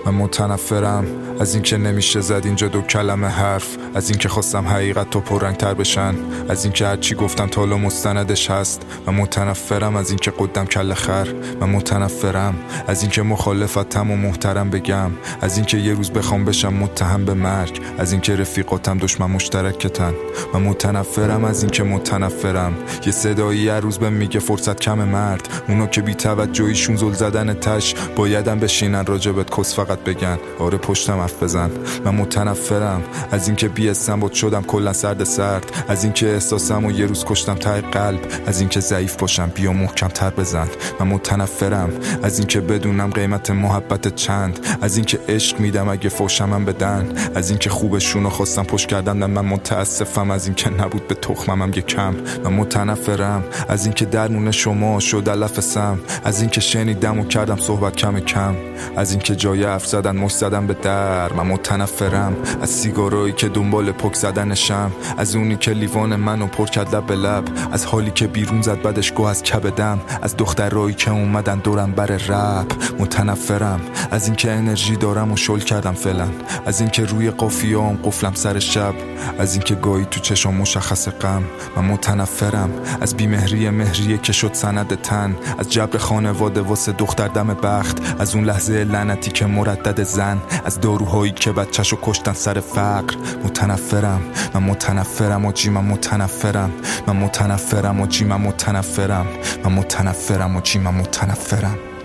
من متنفرم از این که نمیشه زد اینجا دو کلمه حرف، از این که خواستم حقیقت تو پررنگ تر بشن، از این که هرچی گفتم تا حالا مستندش هست. من متنفرم از این که قدم کله خر، من متنفرم از این که مخالفتم و محترم بگم، از این که یه روز بخوام بشم متهم به مرگ، از این که رفیقاتم دشمن مشترکتن. من متنفرم از این که متنفرم یه صدایی هر روز بهم میگه فرصت کم مرد، اونا که بی توجهیشون زل زدن تش، بایدم بشینن راجبت کس فقط بگن آره پشتم حرف بزن. من متنفرم از این که بی استنباط شدم کلا سرد، از این که احساسم و یه روز کشتم ته قلب، از این که ضعیف باشم بیا محکم تر بزن. من متنفرم از این که بدونم قیمت محبت چند، از این که عشق میدم اگه فوشمم بدن، از این که خوبشونو خواستم پشت کردن. من متاسفم از این که نبود به تخممم یه کم. من متنفرم از این که درمون شما شد علفسم، از این که شنیدم و کردم صحبت کم، از این که جای حرف زدن مش زدم به در. من متنفرم از سیگارایی که دنبال پک زدنشم، از اونی که لیوان منو پر کرد لب به لب، از حالی که بیرون زد بعدش گو از کبدم، از دخترایی که اومدن دورم بر رپ. متنفرم از این که انرژی دارم و شل کردم فعلا، از این که روی قافیه‌ام قفلم سر شب، از این که گاهی تو چشم مشخص غم. من متنفرم از بیمهریه که شد سند تن، از جبر خانواده واسه دختر دم بخت، از اون لحظه لعنتی که مردد زن، از داروهایی که بچه‌شو کشتن سر فقر. متنفرم من متنفرم و جی من متنفرم، من متنفرم و جی من متنفرم، من متنفرم و جی من متنفرم.